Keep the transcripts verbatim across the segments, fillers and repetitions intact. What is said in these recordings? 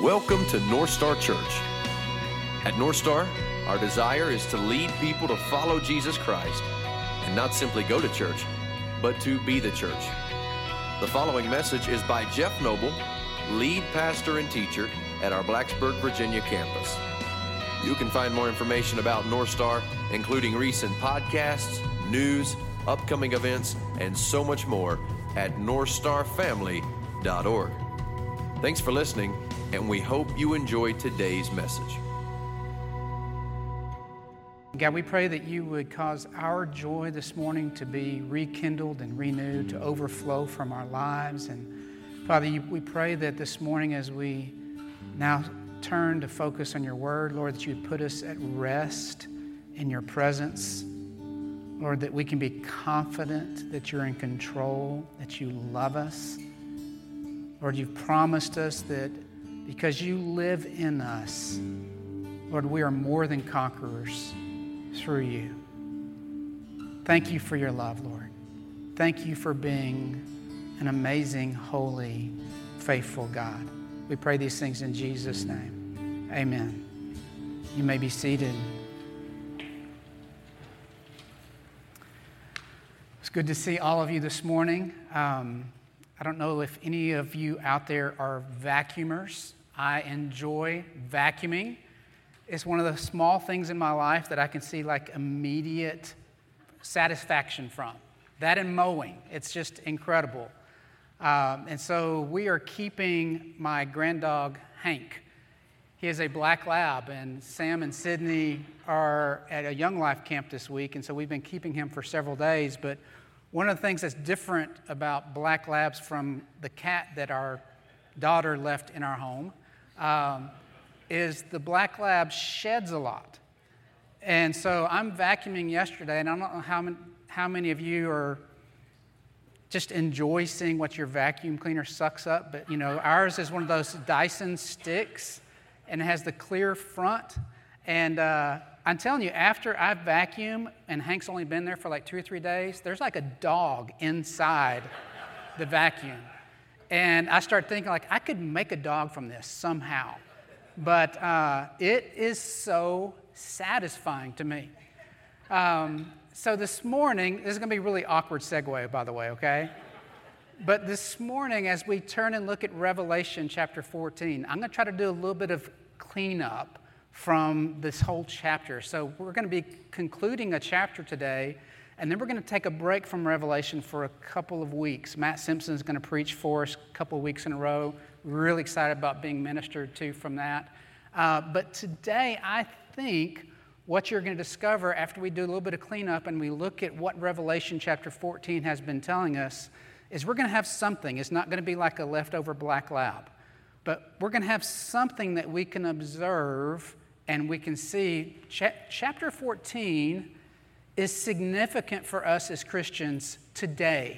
Welcome to North Star Church. At North Star, our desire is to lead people to follow Jesus Christ and not simply go to church, but to be the church. The following message is by Jeff Noble, lead pastor and teacher at our Blacksburg, Virginia campus. You can find more information about North Star, including recent podcasts, news, upcoming events, and so much more at north star family dot org. Thanks for listening, and we hope you enjoyed today's message. God, we pray that you would cause our joy this morning to be rekindled and renewed, to overflow from our lives. And Father, you, we pray that this morning as we now turn to focus on your word, Lord, that you would put us at rest in your presence. Lord, that we can be confident that you're in control, that you love us. Lord, you've promised us that because you live in us, Lord, we are more than conquerors through you. Thank you for your love, Lord. Thank you for being an amazing, holy, faithful God. We pray these things in Jesus' name. Amen. You may be seated. It's good to see all of you this morning. Um, I don't know if any of you out there are vacuumers. I enjoy vacuuming. It's one of the small things in my life that I can see like immediate satisfaction from. That and mowing, it's just incredible. Um, and so we are keeping my granddog, Hank. He is a black lab, and Sam and Sydney are at a Young Life camp this week, and so we've been keeping him for several days. But one of the things that's different about black labs from the cat that our daughter left in our home um, is the black lab sheds a lot. And so I'm vacuuming yesterday, and I don't know how many, how many of you are just enjoy seeing what your vacuum cleaner sucks up, but you know, ours is one of those Dyson sticks, and it has the clear front. And uh, I'm telling you, after I vacuum, and Hank's only been there for like two or three days, there's like a dog inside the vacuum. And I start thinking, like, I could make a dog from this somehow. But uh, it is so satisfying to me. Um, so this morning, this is going to be a really awkward segue, by the way, okay? But this morning, as we turn and look at Revelation chapter fourteen, I'm going to try to do a little bit of cleanup from this whole chapter. So we're going to be concluding a chapter today, and then we're going to take a break from Revelation for a couple of weeks. Matt Simpson is going to preach for us a couple of weeks in a row. We're really excited about being ministered to from that. Uh, but today, I think what you're going to discover after we do a little bit of cleanup and we look at what Revelation chapter fourteen has been telling us is we're going to have something. It's not going to be like a leftover black lab, but we're going to have something that we can observe and we can see. Ch- chapter fourteen is significant for us as Christians today.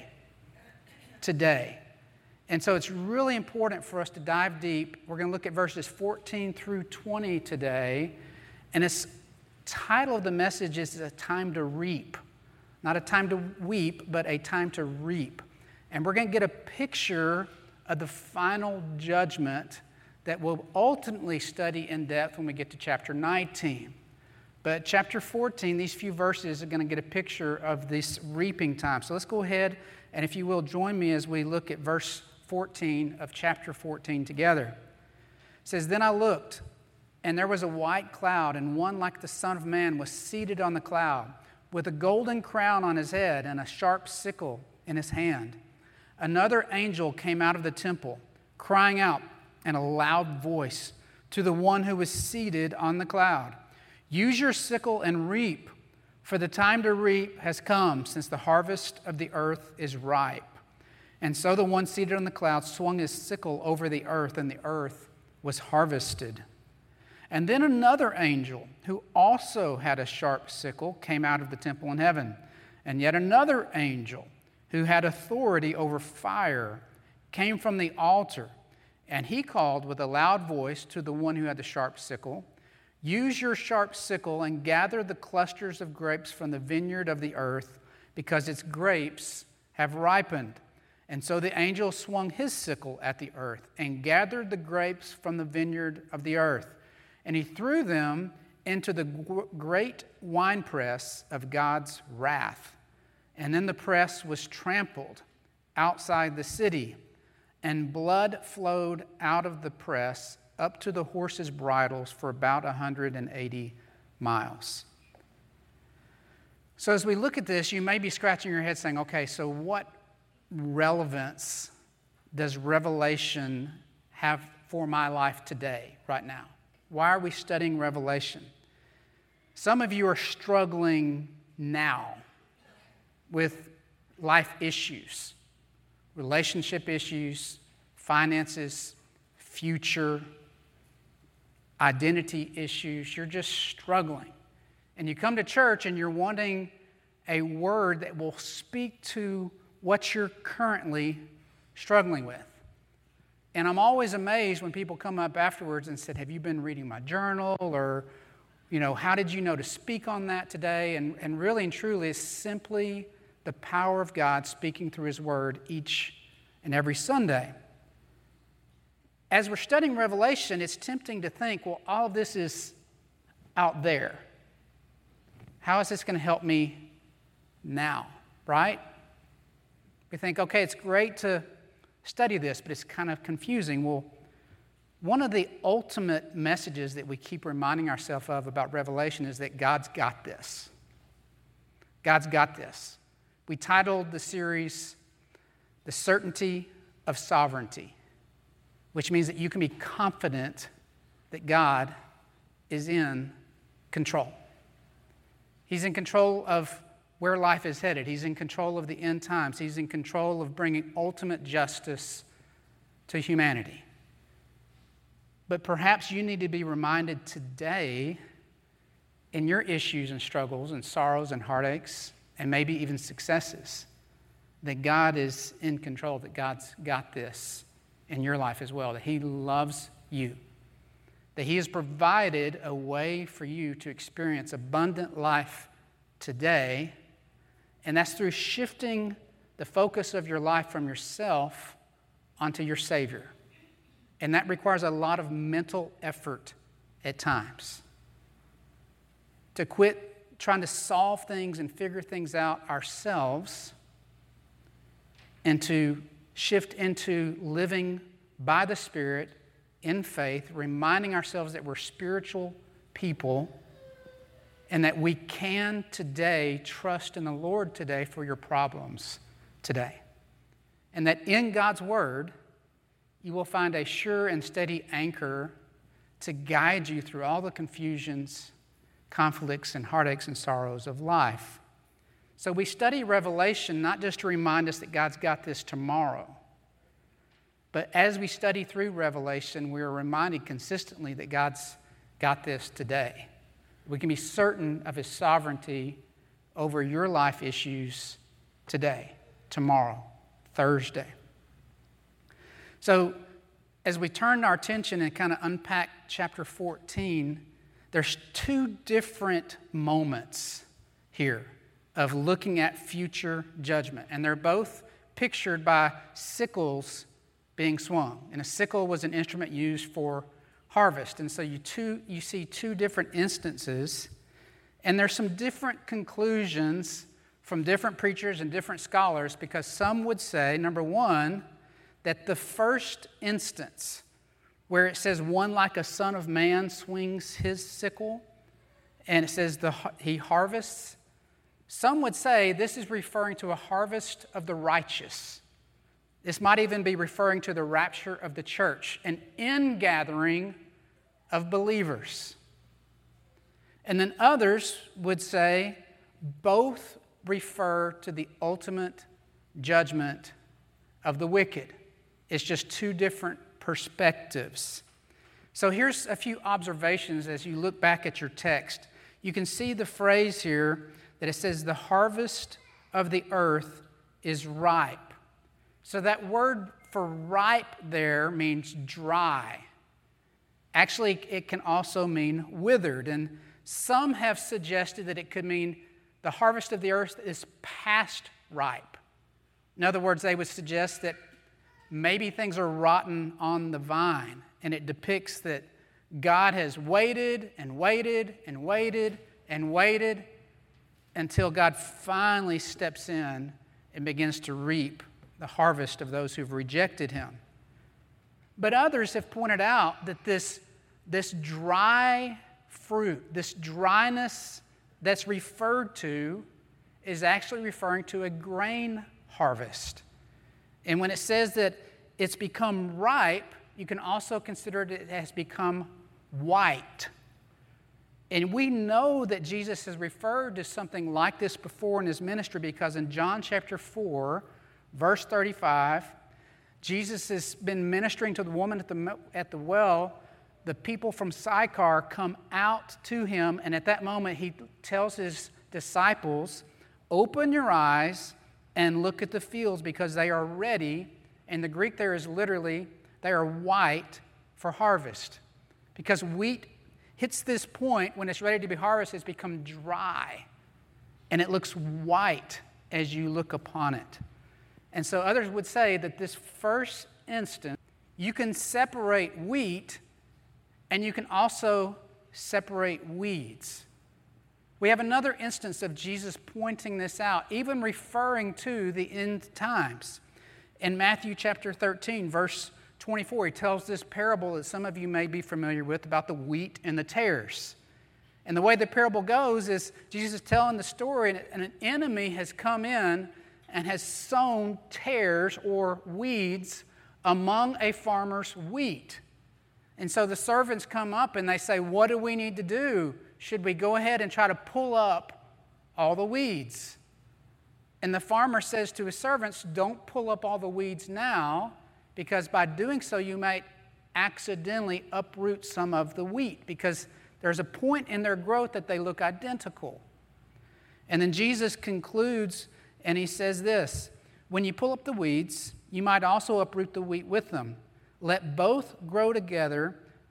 Today. And so it's really important for us to dive deep. We're going to look at verses fourteen through twenty today. And its title of the message is A Time to Reap. Not a time to weep, but a time to reap. And we're going to get a picture of the final judgment that we'll ultimately study in depth when we get to chapter nineteen. But chapter fourteen, these few verses are going to get a picture of this reaping time. So let's go ahead, and if you will, join me as we look at verse fourteen of chapter fourteen together. It says, "Then I looked, and there was a white cloud, and one like the Son of Man was seated on the cloud, with a golden crown on his head and a sharp sickle in his hand. Another angel came out of the temple, crying out in a loud voice to the one who was seated on the cloud, 'Use your sickle and reap, for the time to reap has come, since the harvest of the earth is ripe.' And so the one seated on the cloud swung his sickle over the earth, and the earth was harvested. And then another angel, who also had a sharp sickle, came out of the temple in heaven. And yet another angel, who had authority over fire, came from the altar. And he called with a loud voice to the one who had the sharp sickle, 'Use your sharp sickle and gather the clusters of grapes from the vineyard of the earth, because its grapes have ripened.' And so the angel swung his sickle at the earth and gathered the grapes from the vineyard of the earth. And he threw them into the great winepress of God's wrath. And then the press was trampled outside the city, and blood flowed out of the press up to the horses' bridles for about one hundred eighty miles. So as we look at this, you may be scratching your head saying, okay, so what relevance does Revelation have for my life today, right now? Why are we studying Revelation? Some of you are struggling now with life issues, relationship issues, finances, future, identity issues. You're just struggling. And you come to church and you're wanting a word that will speak to what you're currently struggling with. And I'm always amazed when people come up afterwards and said, have you been reading my journal? Or, you know, how did you know to speak on that today? And, and really and truly, it's simply the power of God speaking through His Word each and every Sunday. As we're studying Revelation, it's tempting to think, well, all of this is out there. How is this going to help me now, right? We think, okay, it's great to study this, but it's kind of confusing. Well, one of the ultimate messages that we keep reminding ourselves of about Revelation is that God's got this. God's got this. We titled the series, The Certainty of Sovereignty, which means that you can be confident that God is in control. He's in control of where life is headed. He's in control of the end times. He's in control of bringing ultimate justice to humanity. But perhaps you need to be reminded today in your issues and struggles and sorrows and heartaches and maybe even successes that God is in control, that God's got this in your life as well, that He loves you, that He has provided a way for you to experience abundant life today. And that's through shifting the focus of your life from yourself onto your Savior. And that requires a lot of mental effort at times. To quit trying to solve things and figure things out ourselves and to shift into living by the Spirit in faith, reminding ourselves that we're spiritual people and that we can today trust in the Lord today for your problems today. And that in God's Word, you will find a sure and steady anchor to guide you through all the confusions, conflicts, and heartaches and sorrows of life. So we study Revelation not just to remind us that God's got this tomorrow, but as we study through Revelation, we are reminded consistently that God's got this today. We can be certain of His sovereignty over your life issues today, tomorrow, Thursday. So as we turn our attention and kind of unpack chapter fourteen, there's two different moments here of looking at future judgment. And they're both pictured by sickles being swung. And a sickle was an instrument used for harvest. And so you two, you see two different instances, and there's some different conclusions from different preachers and different scholars, because some would say, number one, that the first instance where it says one like a son of man swings his sickle, and it says the, he harvests, some would say this is referring to a harvest of the righteous. This might even be referring to the rapture of the church, an ingathering of believers. And then others would say both refer to the ultimate judgment of the wicked. It's just two different perspectives. So here's a few observations as you look back at your text. You can see the phrase here that it says the harvest of the earth is ripe. So that word for ripe there means dry. Actually, it can also mean withered. And some have suggested that it could mean the harvest of the earth is past ripe, In other words, they would suggest that maybe things are rotten on the vine, and it depicts that God has waited and waited and waited and waited until God finally steps in and begins to reap the harvest of those who've rejected him. But others have pointed out that this, this dry fruit, this dryness that's referred to, is actually referring to a grain harvest. And when it says that it's become ripe, you can also consider it, it has become white. And we know that Jesus has referred to something like this before in his ministry, because in John chapter four, verse thirty-five, Jesus has been ministering to the woman at the, at the well. The people from Sychar come out to him, and at that moment he tells his disciples, open your eyes and look at the fields, because they are ready. And the Greek there is literally, they are white for harvest. Because wheat hits this point when it's ready to be harvested, it's become dry. And it looks white as you look upon it. And so others would say that this first instant, you can separate wheat and you can also separate weeds. We have another instance of Jesus pointing this out, even referring to the end times. In Matthew chapter thirteen, verse twenty-four, he tells this parable that some of you may be familiar with about the wheat and the tares. And the way the parable goes is Jesus is telling the story, and an enemy has come in and has sown tares or weeds among a farmer's wheat. And so the servants come up and they say, what do we need to do? Should we go ahead and try to pull up all the weeds? And the farmer says to his servants, don't pull up all the weeds now, because by doing so you might accidentally uproot some of the wheat, because there's a point in their growth that they look identical. And then Jesus concludes and he says this, when you pull up the weeds, you might also uproot the wheat with them. Let both grow together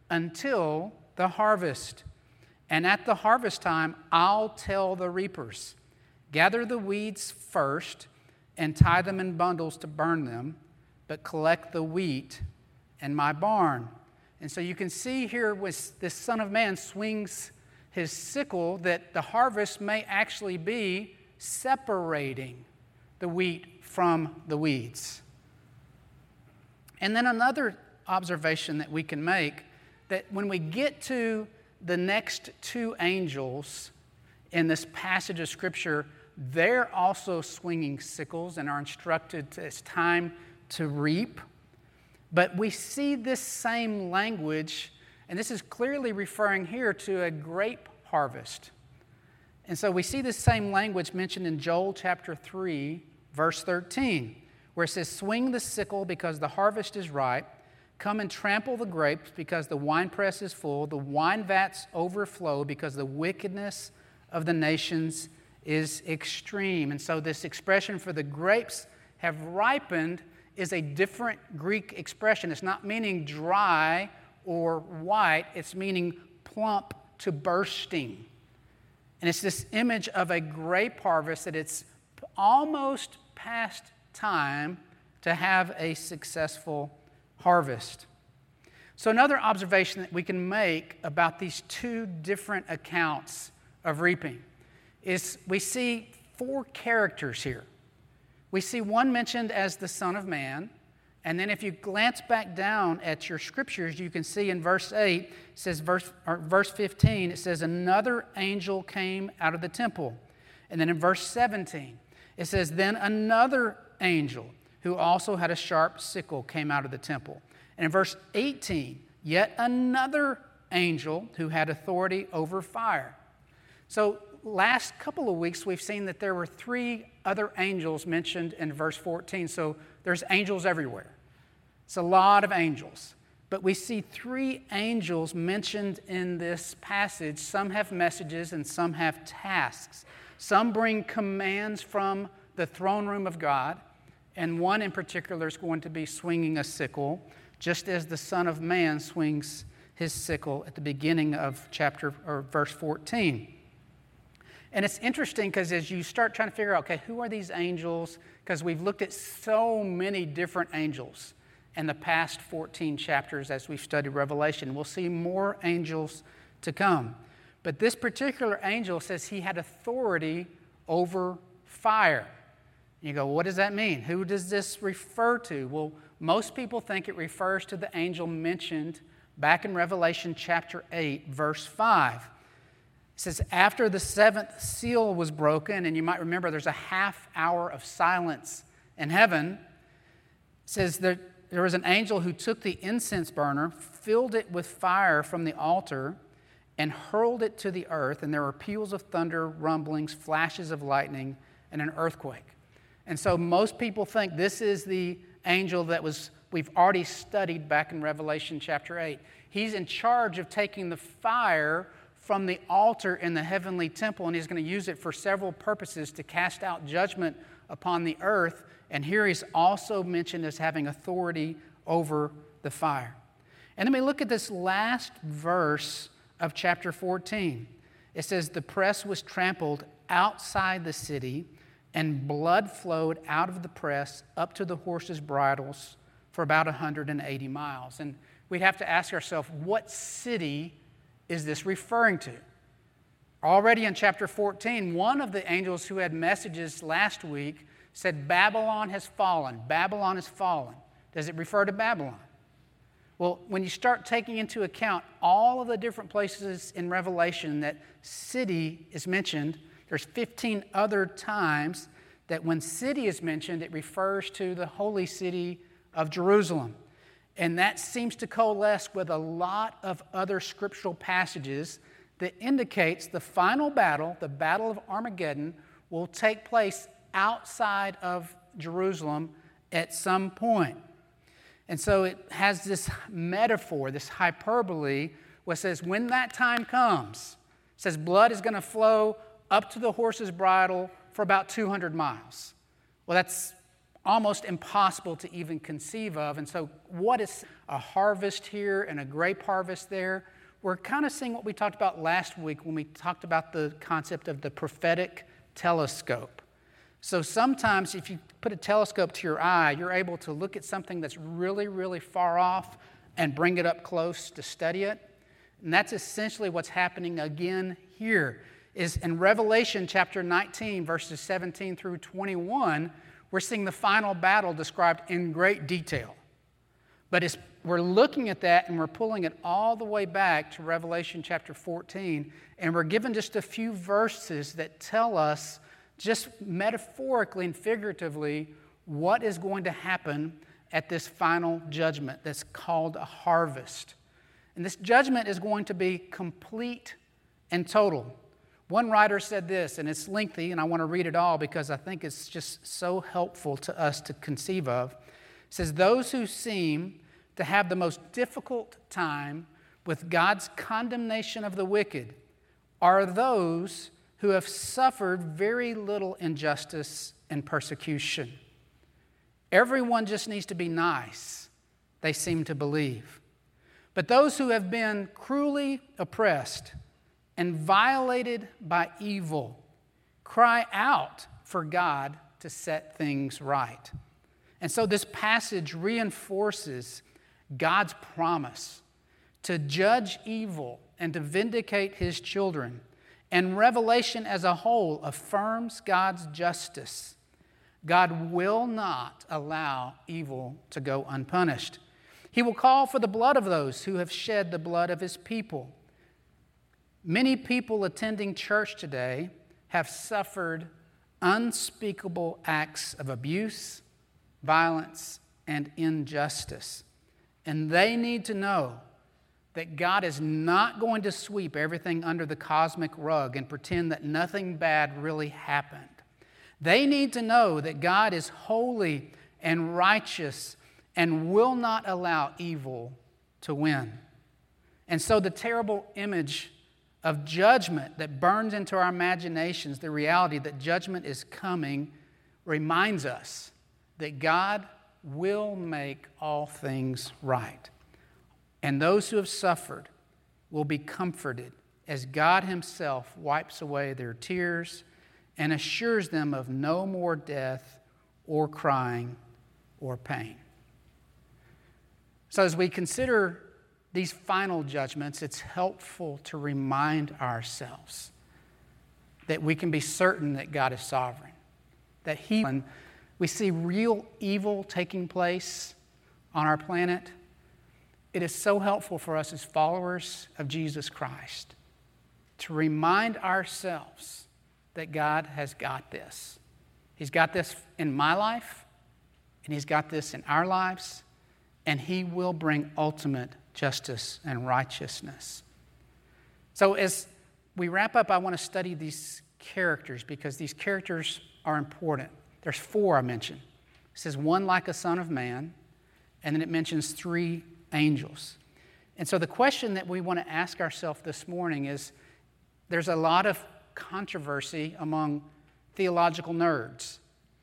until the harvest. And at the harvest time, I'll tell the reapers, gather the weeds first and tie them in bundles to burn them, but collect the wheat in my barn. And so you can see here with this Son of Man swings his sickle that the harvest may actually be separating the wheat from the weeds. And then another observation that we can make, that when we get to the next two angels in this passage of Scripture, they're also swinging sickles and are instructed to, it's time to reap. But we see this same language, and this is clearly referring here to a grape harvest. And so we see this same language mentioned in Joel chapter three, verse thirteen, where it says, swing the sickle because the harvest is ripe. Come and trample the grapes because the winepress is full. The wine vats overflow because the wickedness of the nations is extreme. And so this expression for the grapes have ripened is a different Greek expression. It's not meaning dry or white. It's meaning plump to bursting. And it's this image of a grape harvest that it's almost past time to have a successful harvest. So another observation that we can make about these two different accounts of reaping is we see four characters here. We see one mentioned as the Son of Man, and then if you glance back down at your scriptures, you can see in verse eight, it says verse, or verse fifteen, it says, another angel came out of the temple. And then in verse seventeen, it says, then another angel who also had a sharp sickle came out of the temple. And in verse eighteen, yet another angel who had authority over fire. So last couple of weeks, we've seen that there were three other angels mentioned in verse fourteen. So there's angels everywhere. It's a lot of angels. But we see three angels mentioned in this passage. Some have messages and some have tasks. Some bring commands from the throne room of God, and one in particular is going to be swinging a sickle, just as the Son of Man swings his sickle at the beginning of chapter or verse fourteen. And it's interesting because as you start trying to figure out, okay, who are these angels? Because we've looked at so many different angels in the past fourteen chapters as we've studied Revelation. We'll see more angels to come. But this particular angel says he had authority over fire. You go, what does that mean? Who does this refer to? Well, most people think it refers to the angel mentioned back in Revelation chapter eight, verse five. It says, after the seventh seal was broken, and you might remember there's a half hour of silence in heaven, it says that there was an angel who took the incense burner, filled it with fire from the altar, and hurled it to the earth, and there were peals of thunder, rumblings, flashes of lightning, and an earthquake. And so most people think this is the angel that was we've already studied back in Revelation chapter eight. He's in charge of taking the fire from the altar in the heavenly temple, and he's going to use it for several purposes to cast out judgment upon the earth. And here he's also mentioned as having authority over the fire. And then we look at this last verse of chapter fourteen. It says, the press was trampled outside the city, and blood flowed out of the press up to the horses' bridles for about one hundred eighty miles. And we'd have to ask ourselves, what city is this referring to? Already in chapter fourteen, one of the angels who had messages last week said, Babylon has fallen. Babylon has fallen. Does it refer to Babylon? Well, when you start taking into account all of the different places in Revelation that city is mentioned, there's fifteen other times that when city is mentioned, it refers to the holy city of Jerusalem. And that seems to coalesce with a lot of other scriptural passages that indicates the final battle, the Battle of Armageddon, will take place outside of Jerusalem at some point. And so it has this metaphor, this hyperbole, where it says when that time comes, it says blood is going to flow up to the horse's bridle for about two hundred miles. Well, that's almost impossible to even conceive of. And so what is a harvest here and a grape harvest there? We're kind of seeing what we talked about last week when we talked about the concept of the prophetic telescope. So sometimes if you put a telescope to your eye, you're able to look at something that's really, really far off and bring it up close to study it. And that's essentially what's happening again here. Is in Revelation chapter nineteen, verses seventeen through twenty-one, we're seeing the final battle described in great detail. But it's, we're looking at that and we're pulling it all the way back to Revelation chapter fourteen, and we're given just a few verses that tell us just metaphorically and figuratively what is going to happen at this final judgment that's called a harvest. And this judgment is going to be complete and total. One writer said this, and it's lengthy, and I want to read it all because I think it's just so helpful to us to conceive of. It says, those who seem to have the most difficult time with God's condemnation of the wicked are those who have suffered very little injustice and persecution. Everyone just needs to be nice, they seem to believe. But those who have been cruelly oppressed and violated by evil cry out for God to set things right. And so this passage reinforces God's promise to judge evil and to vindicate his children. And Revelation as a whole affirms God's justice. God will not allow evil to go unpunished. He will call for the blood of those who have shed the blood of his people. Many people attending church today have suffered unspeakable acts of abuse, violence, and injustice. And they need to know that God is not going to sweep everything under the cosmic rug and pretend that nothing bad really happened. They need to know that God is holy and righteous and will not allow evil to win. And so the terrible image of judgment that burns into our imaginations, the reality that judgment is coming, reminds us that God will make all things right. And those who have suffered will be comforted as God himself wipes away their tears and assures them of no more death or crying or pain. So as we consider these final judgments, it's helpful to remind ourselves that we can be certain that God is sovereign, that he, when we see real evil taking place on our planet, it is so helpful for us as followers of Jesus Christ to remind ourselves that God has got this. He's got this in my life, and he's got this in our lives, and he will bring ultimate justice and righteousness. So as we wrap up, I want to study these characters because these characters are important. There's four I mentioned. It says one like a son of man, and then it mentions three angels. And so the question that we want to ask ourselves this morning is, there's a lot of controversy among theological nerds.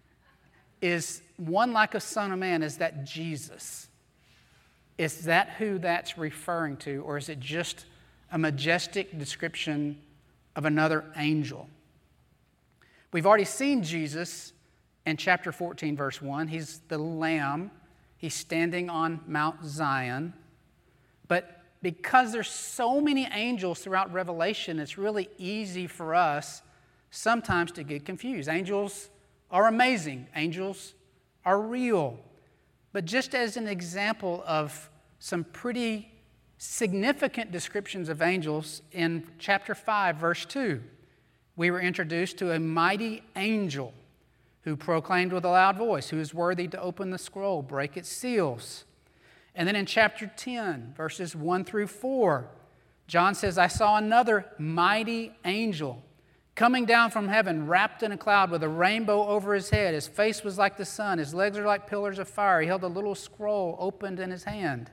Is one like a son of man, is that Jesus? Is that who that's referring to, or is it just a majestic description of another angel? We've already seen Jesus in chapter fourteen, verse one. He's the Lamb. He's standing on Mount Zion. But because there's so many angels throughout Revelation, it's really easy for us sometimes to get confused. Angels are amazing. Angels are real. But just as an example of some pretty significant descriptions of angels, in chapter five, verse two, we were introduced to a mighty angel who proclaimed with a loud voice, who is worthy to open the scroll, break its seals. And then in chapter ten, verses one through four, John says, I saw another mighty angel coming down from heaven, wrapped in a cloud with a rainbow over his head. His face was like the sun. His legs are like pillars of fire. He held a little scroll opened in his hand.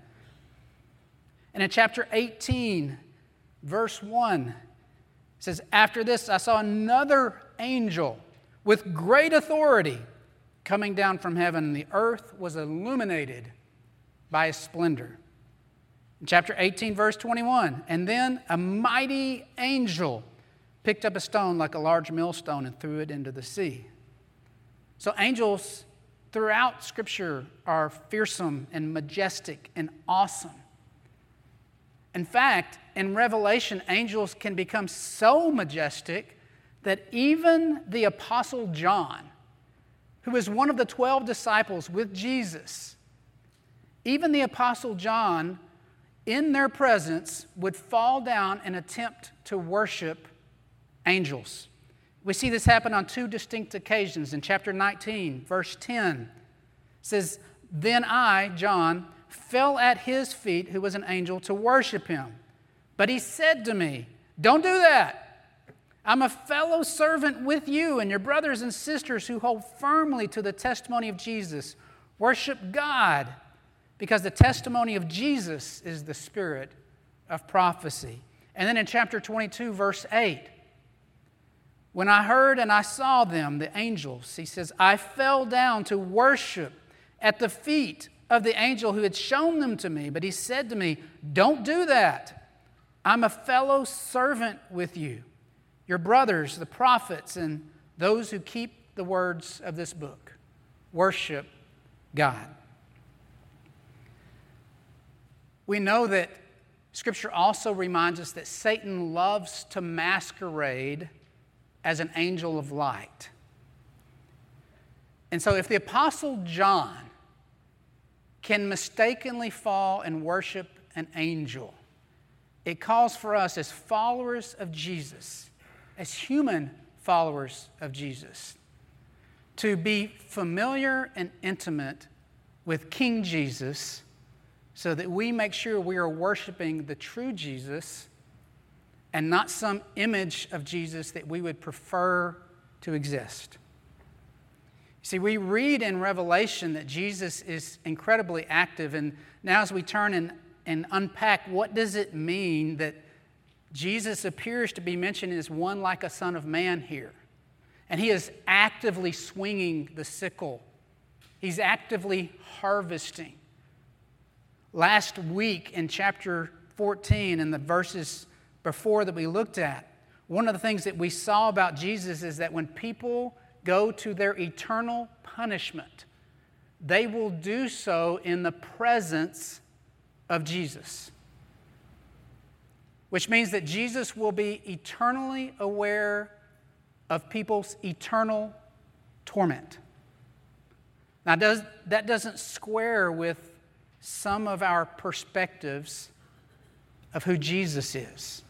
And in chapter eighteen, verse one, it says, after this I saw another angel with great authority coming down from heaven, and the earth was illuminated by his splendor. In chapter eighteen, verse twenty-one, and then a mighty angel picked up a stone like a large millstone and threw it into the sea. So angels throughout Scripture are fearsome and majestic and awesome. In fact, in Revelation, angels can become so majestic that even the Apostle John, who is one of the twelve disciples with Jesus, even the Apostle John, in their presence, would fall down and attempt to worship angels. We see this happen on two distinct occasions. In chapter nineteen, verse ten, it says, then I, John, fell at his feet, who was an angel, to worship him. But he said to me, don't do that. I'm a fellow servant with you and your brothers and sisters who hold firmly to the testimony of Jesus. Worship God, because the testimony of Jesus is the spirit of prophecy. And then in chapter twenty-two, verse eight, when I heard and I saw them, the angels, he says, I fell down to worship at the feet of the angel who had shown them to me. But he said to me, don't do that. I'm a fellow servant with you, your brothers, the prophets, and those who keep the words of this book. Worship God. We know that Scripture also reminds us that Satan loves to masquerade as an angel of light. And so if the Apostle John can mistakenly fall and worship an angel, it calls for us as followers of Jesus, as human followers of Jesus, to be familiar and intimate with King Jesus so that we make sure we are worshiping the true Jesus and not some image of Jesus that we would prefer to exist. See, we read in Revelation that Jesus is incredibly active, and now as we turn and, and unpack, what does it mean that Jesus appears to be mentioned as one like a son of man here? And he is actively swinging the sickle. He's actively harvesting. Last week in chapter fourteen, in the verses before that we looked at, one of the things that we saw about Jesus is that when people go to their eternal punishment, they will do so in the presence of Jesus. Which means that Jesus will be eternally aware of people's eternal torment. Now, does, that doesn't square with some of our perspectives of who Jesus is.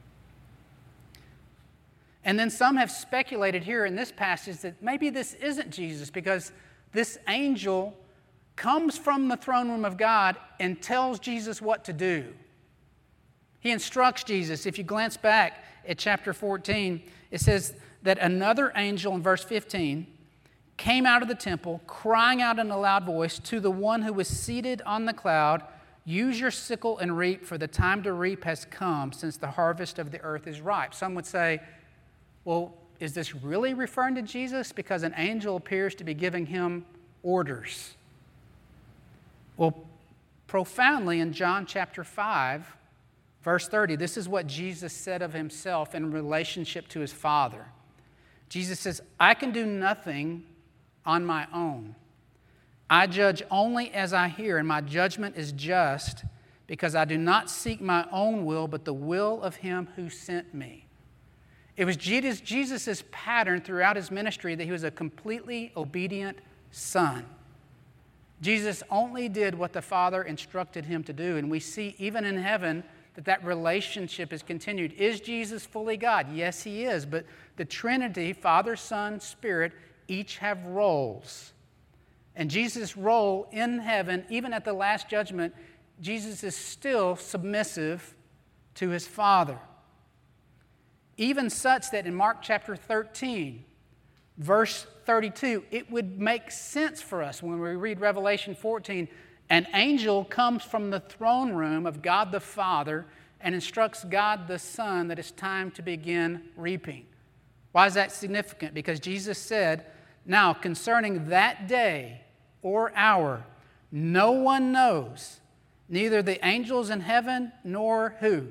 And then some have speculated here in this passage that maybe this isn't Jesus because this angel comes from the throne room of God and tells Jesus what to do. He instructs Jesus. If you glance back at chapter fourteen, it says that another angel in verse fifteen came out of the temple, crying out in a loud voice to the one who was seated on the cloud, "Use your sickle and reap, for the time to reap has come, since the harvest of the earth is ripe." Some would say, well, is this really referring to Jesus? Because an angel appears to be giving him orders. Well, profoundly in John chapter five, verse thirty, this is what Jesus said of himself in relationship to his Father. Jesus says, "I can do nothing on my own. I judge only as I hear, and my judgment is just, because I do not seek my own will, but the will of him who sent me." It was Jesus' pattern throughout his ministry that he was a completely obedient son. Jesus only did what the Father instructed him to do, and we see even in heaven that that relationship is continued. Is Jesus fully God? Yes, he is, but the Trinity, Father, Son, Spirit, each have roles. And Jesus' role in heaven, even at the last judgment, Jesus is still submissive to his Father. Even such that in Mark chapter thirteen, verse thirty-two, it would make sense for us when we read Revelation fourteen, an angel comes from the throne room of God the Father and instructs God the Son that it's time to begin reaping. Why is that significant? Because Jesus said, "Now concerning that day or hour, no one knows, neither the angels in heaven nor who."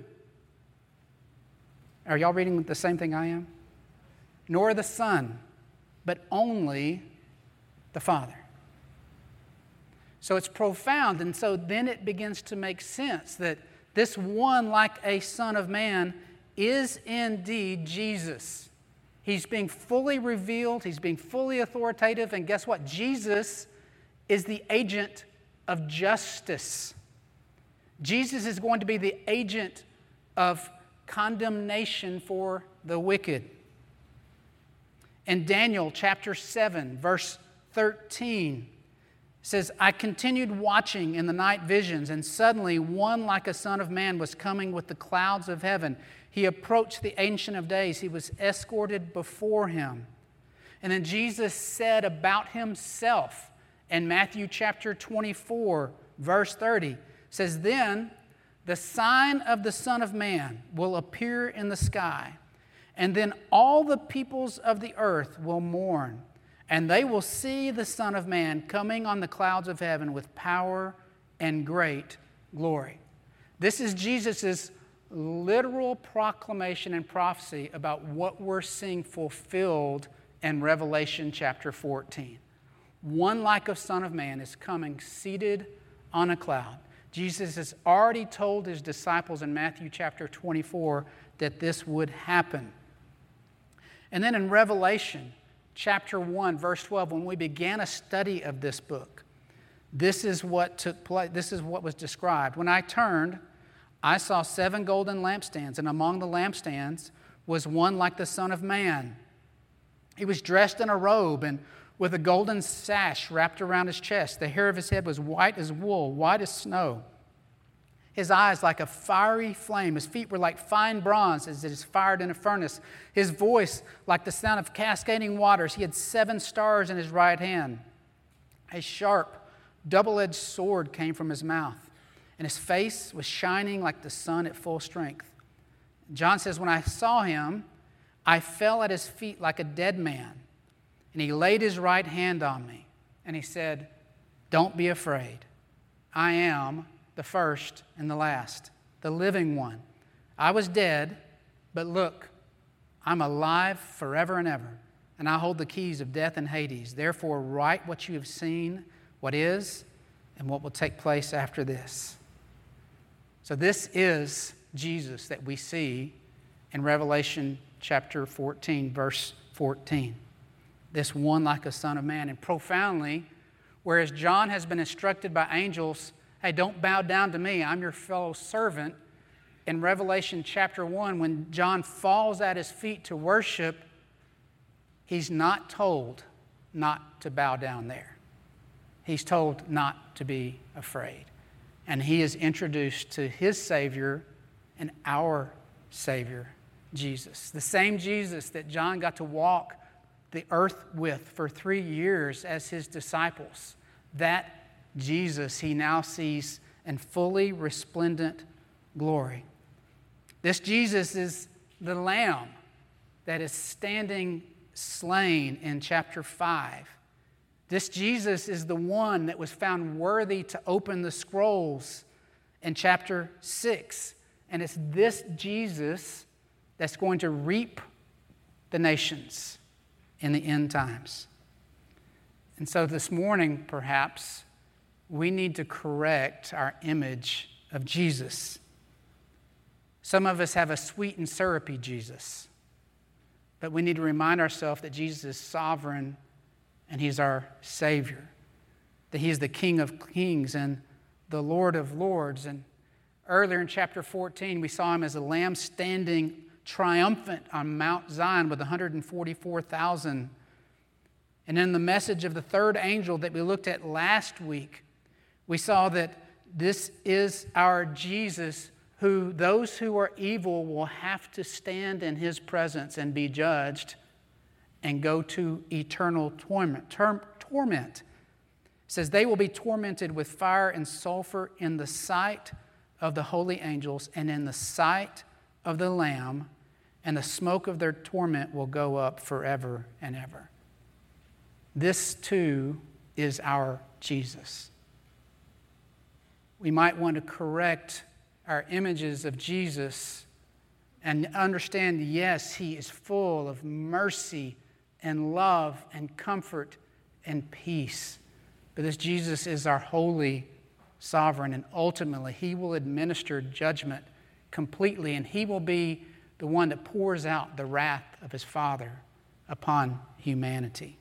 Are y'all reading the same thing I am? "Nor the Son, but only the Father." So it's profound, and so then it begins to make sense that this one, like a Son of Man, is indeed Jesus. He's being fully revealed, he's being fully authoritative, and guess what? Jesus is the agent of justice. Jesus is going to be the agent of condemnation for the wicked. In Daniel chapter seven, verse thirteen, says, "I continued watching in the night visions, and suddenly one like a son of man was coming with the clouds of heaven. He approached the Ancient of Days. He was escorted before him." And then Jesus said about himself in Matthew chapter twenty-four, verse thirty, says, "Then the sign of the Son of Man will appear in the sky, and then all the peoples of the earth will mourn, and they will see the Son of Man coming on the clouds of heaven with power and great glory." This is Jesus' literal proclamation and prophecy about what we're seeing fulfilled in Revelation chapter fourteen. One like a Son of Man is coming seated on a cloud. Jesus has already told his disciples in Matthew chapter twenty-four that this would happen. And then in Revelation chapter one, verse twelve, when we began a study of this book, this is what took place. This is what was described. "When I turned, I saw seven golden lampstands, and among the lampstands was one like the Son of Man. He was dressed in a robe and with a golden sash wrapped around his chest. The hair of his head was white as wool, white as snow. His eyes like a fiery flame. His feet were like fine bronze as it is fired in a furnace. His voice like the sound of cascading waters. He had seven stars in his right hand. A sharp, double-edged sword came from his mouth, and his face was shining like the sun at full strength." John says, "When I saw him, I fell at his feet like a dead man. And he laid his right hand on me, and he said, 'Don't be afraid. I am the first and the last, the living one. I was dead, but look, I'm alive forever and ever, and I hold the keys of death and Hades. Therefore, write what you have seen, what is, and what will take place after this." So this is Jesus that we see in Revelation chapter fourteen, verse fourteen. This one like a son of man. And profoundly, whereas John has been instructed by angels, "Hey, don't bow down to me, I'm your fellow servant," in Revelation chapter one, when John falls at his feet to worship, he's not told not to bow down there. He's told not to be afraid. And he is introduced to his Savior and our Savior, Jesus. The same Jesus that John got to walk the earth with for three years as his disciples. That Jesus he now sees in fully resplendent glory. This Jesus is the Lamb that is standing slain in chapter five. This Jesus is the one that was found worthy to open the scrolls in chapter six. And it's this Jesus that's going to reap the nations in the end times. And so this morning, perhaps, we need to correct our image of Jesus. Some of us have a sweet and syrupy Jesus, but we need to remind ourselves that Jesus is sovereign and he's our Savior, that he is the King of kings and the Lord of lords. And earlier in chapter fourteen, we saw him as a lamb standing triumphant on Mount Zion with one hundred forty-four thousand. And in the message of the third angel that we looked at last week, we saw that this is our Jesus, who those who are evil will have to stand in his presence and be judged and go to eternal torment. Term, torment. It says they will be tormented with fire and sulfur in the sight of the holy angels and in the sight of the Lamb, and the smoke of their torment will go up forever and ever. This too is our Jesus. We might want to correct our images of Jesus and understand, yes, he is full of mercy and love and comfort and peace. But this Jesus is our holy sovereign, and ultimately he will administer judgment completely, and he will be the one that pours out the wrath of his Father upon humanity.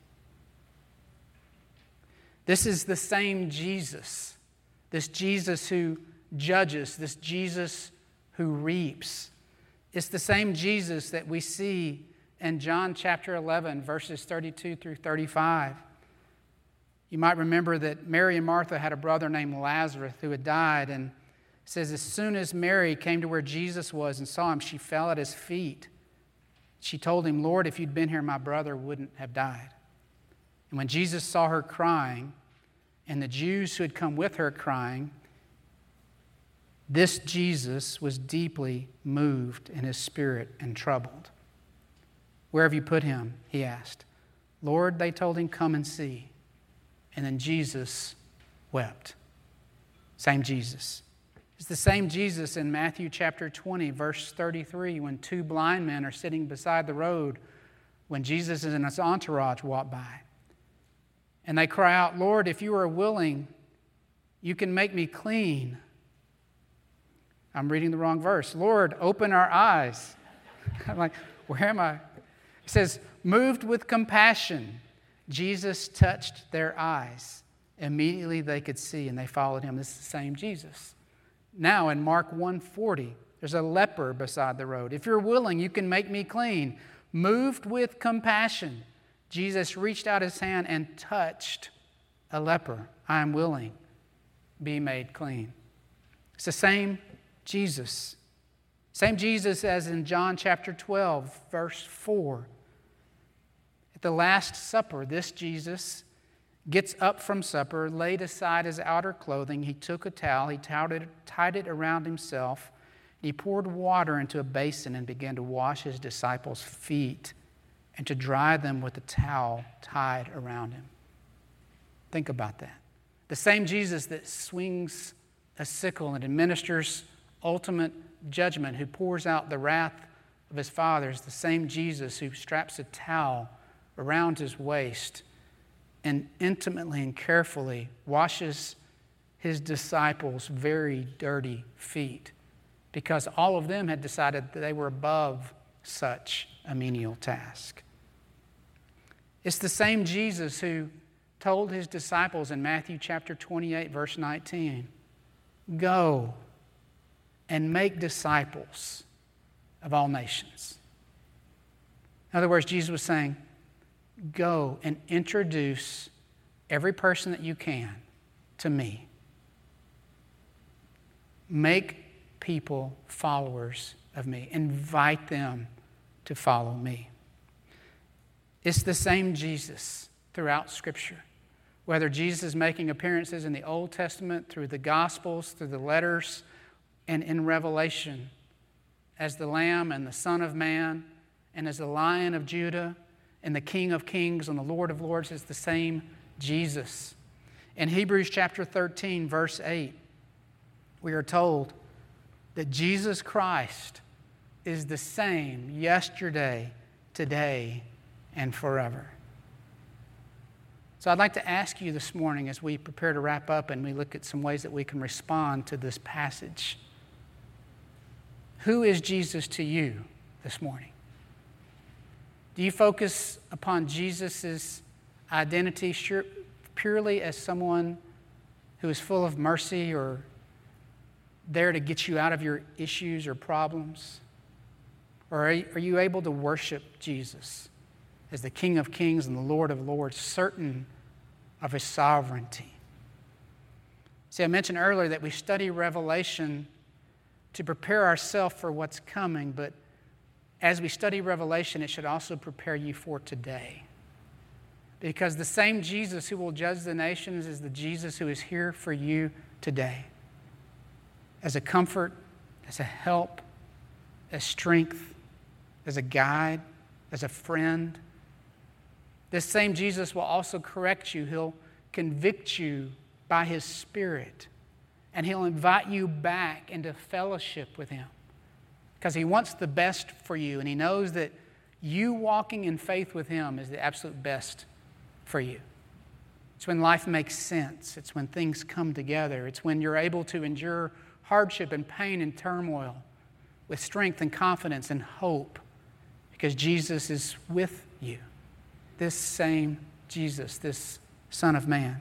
This is the same Jesus, this Jesus who judges, this Jesus who reaps. It's the same Jesus that we see in John chapter eleven, verses thirty-two through thirty-five. You might remember that Mary and Martha had a brother named Lazarus who had died, and it says as soon as Mary came to where Jesus was and saw him, she fell at his feet. She told him, "Lord, if you'd been here, my brother wouldn't have died." And when Jesus saw her crying, and the Jews who had come with her crying, this Jesus was deeply moved in his spirit and troubled. "Where have you put him?" he asked. "Lord," they told him, "come and see." And then Jesus wept. Same Jesus. It's the same Jesus in Matthew chapter twenty, verse thirty-three, when two blind men are sitting beside the road when Jesus and his entourage walk by. And they cry out, "Lord, if you are willing, you can make me clean." I'm reading the wrong verse. "Lord, open our eyes." I'm like, where am I? It says, moved with compassion, Jesus touched their eyes. Immediately they could see and they followed him. This is the same Jesus. Now in Mark one forty, there's a leper beside the road. "If you're willing, you can make me clean." Moved with compassion, Jesus reached out his hand and touched a leper. "I am willing, be made clean." It's the same Jesus. Same Jesus as in John chapter twelve, verse four. At the Last Supper, this Jesus gets up from supper, laid aside his outer clothing. He took a towel, he tied it, tied it around himself. He poured water into a basin and began to wash his disciples' feet and to dry them with the towel tied around him. Think about that. The same Jesus that swings a sickle and administers ultimate judgment, who pours out the wrath of his Father, is the same Jesus who straps a towel around his waist and intimately and carefully washes his disciples' very dirty feet, because all of them had decided that they were above such a menial task. It's the same Jesus who told his disciples in Matthew chapter twenty-eight, verse nineteen, "Go and make disciples of all nations." In other words, Jesus was saying, go and introduce every person that you can to me. Make people followers of me. Invite them to follow me. It's the same Jesus throughout Scripture. Whether Jesus is making appearances in the Old Testament, through the Gospels, through the letters, and in Revelation, as the Lamb and the Son of Man, and as the Lion of Judah, and the King of Kings and the Lord of Lords, is the same Jesus. In Hebrews chapter thirteen, verse eight, we are told that Jesus Christ is the same yesterday, today, and forever. So I'd like to ask you this morning, as we prepare to wrap up and we look at some ways that we can respond to this passage, who is Jesus to you this morning? Do you focus upon Jesus' identity purely as someone who is full of mercy or there to get you out of your issues or problems? Or are you able to worship Jesus as the King of Kings and the Lord of Lords, certain of his sovereignty? See, I mentioned earlier that we study Revelation to prepare ourselves for what's coming, but as we study Revelation, it should also prepare you for today. Because the same Jesus who will judge the nations is the Jesus who is here for you today, as a comfort, as a help, as strength, as a guide, as a friend. This same Jesus will also correct you. He'll convict you by his Spirit, and he'll invite you back into fellowship with him, because he wants the best for you, and he knows that you walking in faith with him is the absolute best for you. It's when life makes sense. It's when things come together. It's when you're able to endure hardship and pain and turmoil with strength and confidence and hope, because Jesus is with you. This same Jesus, this Son of Man.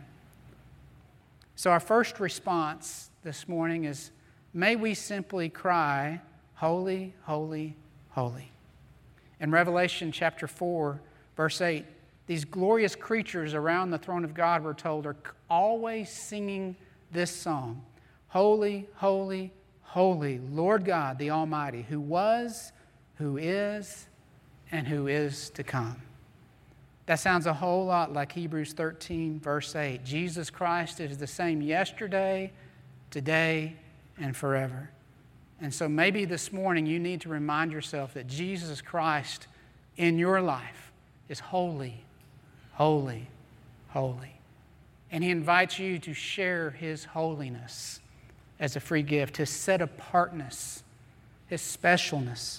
So our first response this morning is, may we simply cry, holy, holy, holy. In Revelation chapter four, verse eight, these glorious creatures around the throne of God, we're told, are always singing this song. Holy, holy, holy, Lord God, the Almighty, who was, who is, and who is to come. That sounds a whole lot like Hebrews thirteen, verse eight. Jesus Christ is the same yesterday, today, and forever. And so maybe this morning you need to remind yourself that Jesus Christ in your life is holy, holy, holy. And he invites you to share his holiness as a free gift, his set-apartness, his specialness.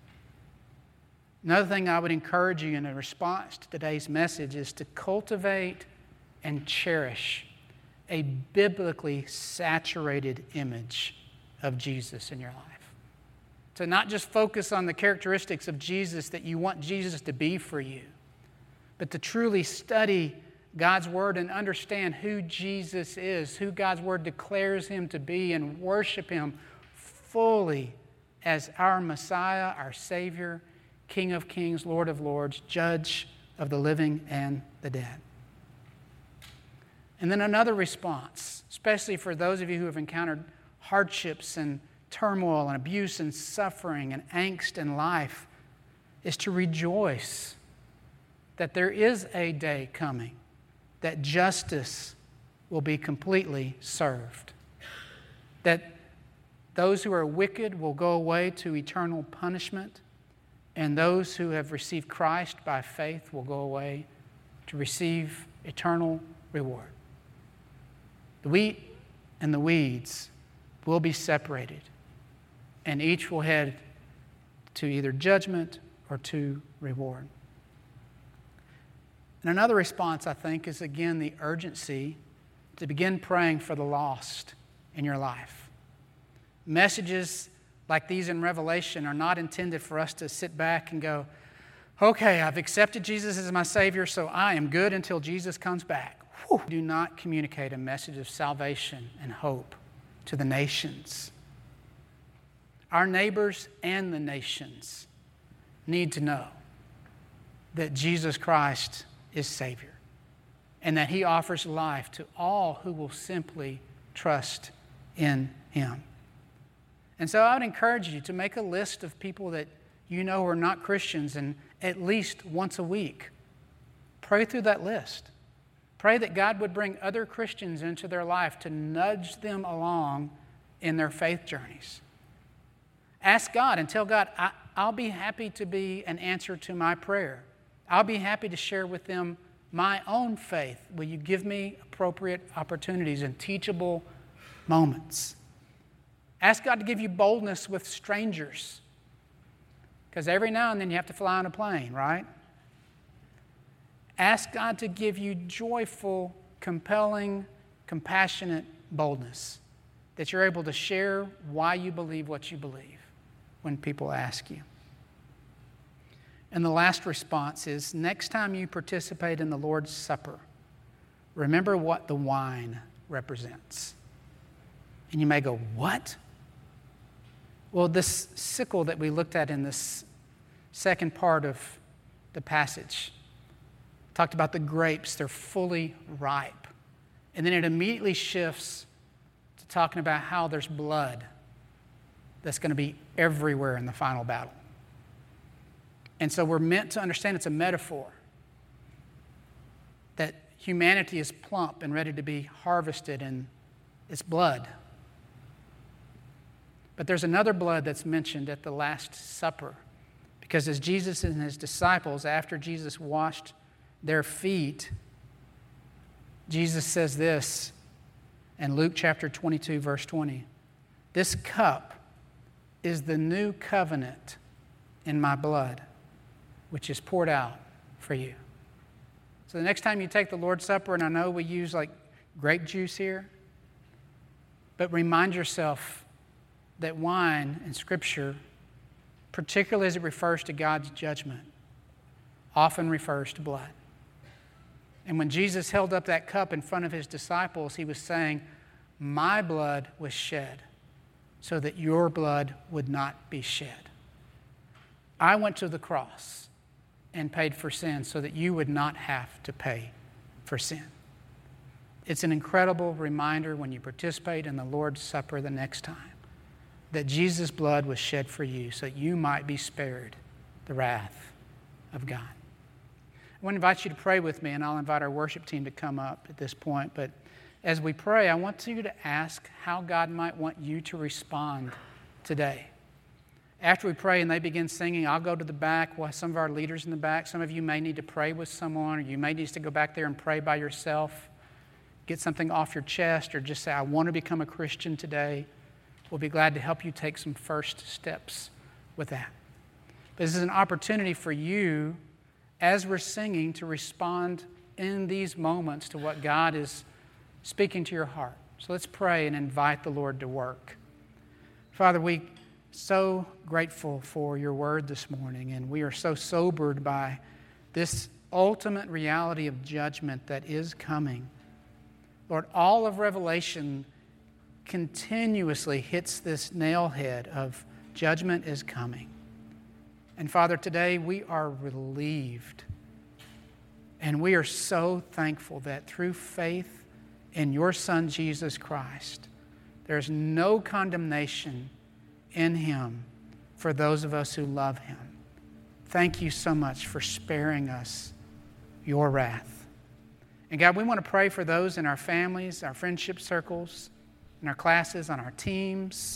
Another thing I would encourage you in a response to today's message is to cultivate and cherish a biblically saturated image of Jesus in your life. To not just focus on the characteristics of Jesus that you want Jesus to be for you, but to truly study God's Word and understand who Jesus is, who God's Word declares him to be, and worship him fully as our Messiah, our Savior, King of Kings, Lord of Lords, Judge of the living and the dead. And then another response, especially for those of you who have encountered hardships and turmoil and abuse and suffering and angst in life, is to rejoice that there is a day coming that justice will be completely served, that those who are wicked will go away to eternal punishment, and those who have received Christ by faith will go away to receive eternal reward. The wheat and the weeds will be separated, and each will head to either judgment or to reward. And another response, I think, is again the urgency to begin praying for the lost in your life. Messages like these in Revelation are not intended for us to sit back and go, okay, I've accepted Jesus as my Savior, so I am good until Jesus comes back. Whew. Do not communicate a message of salvation and hope to the nations. Our neighbors and the nations need to know that Jesus Christ is Savior and that He offers life to all who will simply trust in Him. And so I would encourage you to make a list of people that you know are not Christians, and at least once a week, pray through that list. Pray that God would bring other Christians into their life to nudge them along in their faith journeys. Ask God and tell God, I, I'll be happy to be an answer to my prayer. I'll be happy to share with them my own faith. Will you give me appropriate opportunities and teachable moments? Ask God to give you boldness with strangers, because every now and then you have to fly on a plane, right? Ask God to give you joyful, compelling, compassionate boldness, that you're able to share why you believe what you believe when people ask you. And the last response is, next time you participate in the Lord's Supper, remember what the wine represents. And you may go, what? Well, this sickle that we looked at in this second part of the passage talked about the grapes. They're fully ripe. And then it immediately shifts to talking about how there's blood that's going to be everywhere in the final battle. And so we're meant to understand it's a metaphor that humanity is plump and ready to be harvested in its blood. But there's another blood that's mentioned at the Last Supper, because as Jesus and his disciples, after Jesus washed their feet, Jesus says this in Luke chapter twenty-two, verse twenty. This cup is the new covenant in my blood, which is poured out for you. So the next time you take the Lord's Supper, and I know we use like grape juice here, but remind yourself that wine in Scripture, particularly as it refers to God's judgment, often refers to blood. And when Jesus held up that cup in front of his disciples, he was saying, my blood was shed so that your blood would not be shed. I went to the cross and paid for sin so that you would not have to pay for sin. It's an incredible reminder when you participate in the Lord's Supper the next time that Jesus' blood was shed for you so that you might be spared the wrath of God. I want to invite you to pray with me, and I'll invite our worship team to come up at this point. But as we pray, I want you to ask how God might want you to respond today. After we pray and they begin singing, I'll go to the back while some of our leaders in the back. Some of you may need to pray with someone, or you may need to go back there and pray by yourself. Get something off your chest, or just say, I want to become a Christian today. We'll be glad to help you take some first steps with that. But this is an opportunity for you, as we're singing, to respond in these moments to what God is speaking to your heart. So let's pray and invite the Lord to work. Father, we are so grateful for your word this morning, and we are so sobered by this ultimate reality of judgment that is coming. Lord, all of Revelation continuously hits this nail head of judgment is coming. And Father, today we are relieved, and we are so thankful that through faith in your Son, Jesus Christ, there's no condemnation in him for those of us who love him. Thank you so much for sparing us your wrath. And God, we want to pray for those in our families, our friendship circles, in our classes, on our teams,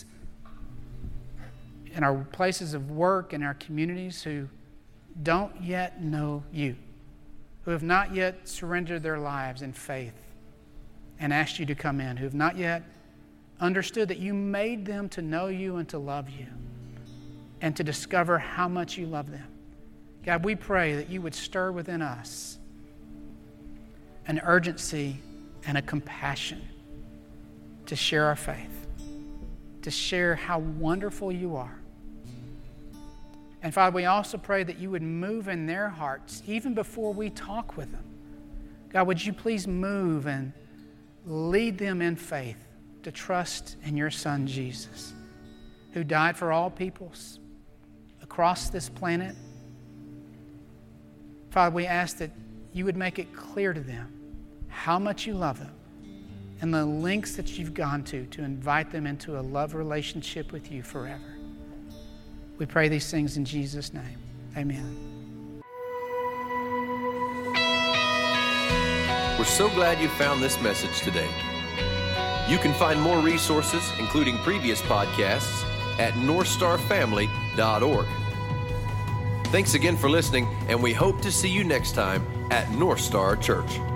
in our places of work, in our communities who don't yet know you, who have not yet surrendered their lives in faith and asked you to come in, who have not yet understood that you made them to know you and to love you and to discover how much you love them. God, we pray that you would stir within us an urgency and a compassion to share our faith, to share how wonderful you are. And Father, we also pray that you would move in their hearts even before we talk with them. God, would you please move and lead them in faith to trust in your Son, Jesus, who died for all peoples across this planet. Father, we ask that you would make it clear to them how much you love them and the lengths that you've gone to to invite them into a love relationship with you forever. We pray these things in Jesus' name. Amen. We're so glad you found this message today. You can find more resources, including previous podcasts, at north star family dot org. Thanks again for listening, and we hope to see you next time at North Star Church.